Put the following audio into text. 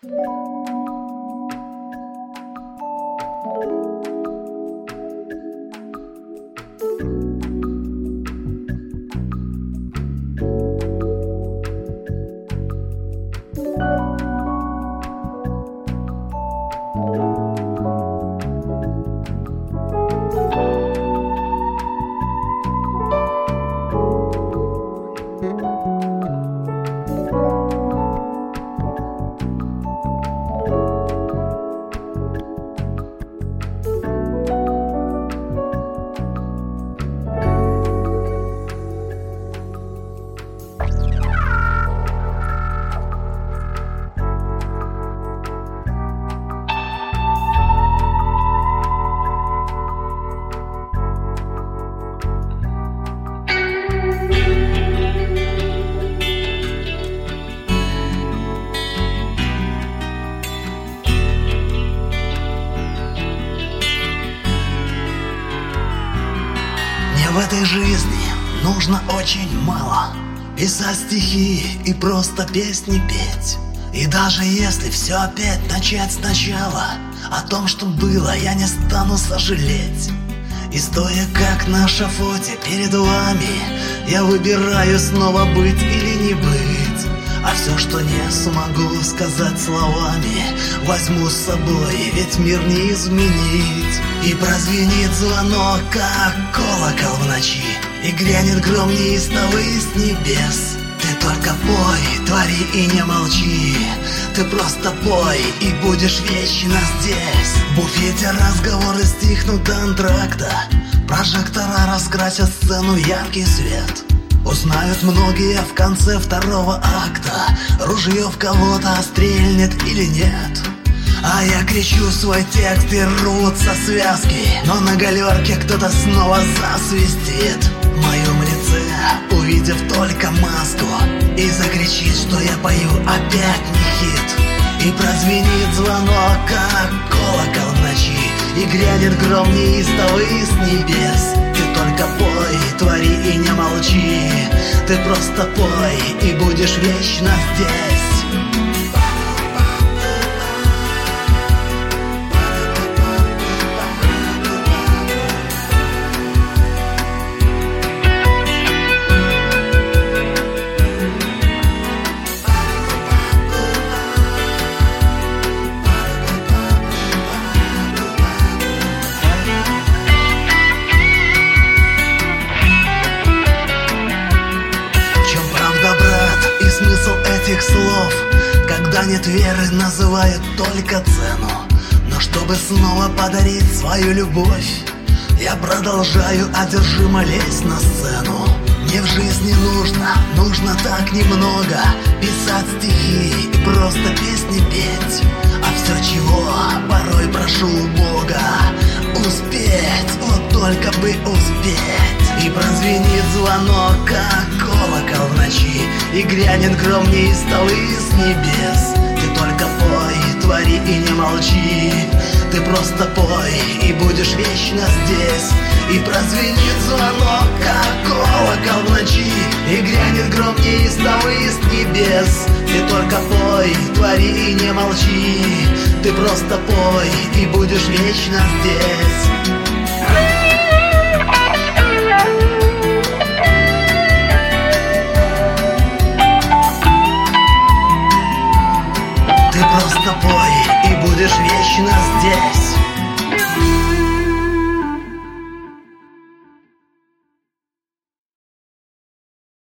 В этой жизни нужно очень мало: писать стихи и просто песни петь. И даже если все опять начать сначала, о том, что было, я не стану сожалеть. И стоя как на шафоте перед вами, я выбираю снова быть или не быть. А все, что не смогу сказать словами, возьму с собой, ведь мир не изменить. И прозвенит звонок, как колокол в ночи, и грянет гром неистовый с небес. Ты только пой, твори и не молчи. Ты просто пой и будешь вечно здесь. В буфете разговоры стихнут до антракта, прожектора раскрасят сцену яркий свет. Узнают многие в конце второго акта, ружье в кого-то стрельнет или нет. А я кричу свой текст и рвутся связки, но на галерке кто-то снова засвистит в моем лице, увидев только маску, и закричит, что я пою опять не хит. И прозвенит звонок, как колокол в ночи, и грянет гром неистовый с небес. Ты только пой, твори и не молчи. Ты просто пой и будешь вечно здесь. Смысл этих слов: когда нет веры, называют только цену. Но чтобы снова подарить свою любовь, я продолжаю одержимо лезть на сцену. Мне в жизни нужно так немного: писать стихи и просто песни петь. А все, чего порой прошу у Бога, успеть, вот только бы успеть. И прозвенит звонок, как колокол в ночи, и грянет гром неистовый с небес. Ты только пой, твори и не молчи. Ты просто пой и будешь вечно здесь. И прозвенит звонок, как колокол в ночи, и грянет гром неистовый с небес. Ты только пой, твори и не молчи. Ты просто пой и будешь вечно здесь. Ты просто пой и будешь вечно здесь.